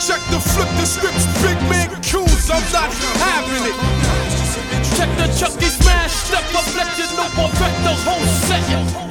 check the flip the scripts, big man cues, I'm not having it. Check the Chucky smash, step up, let you know I wreck the whole set.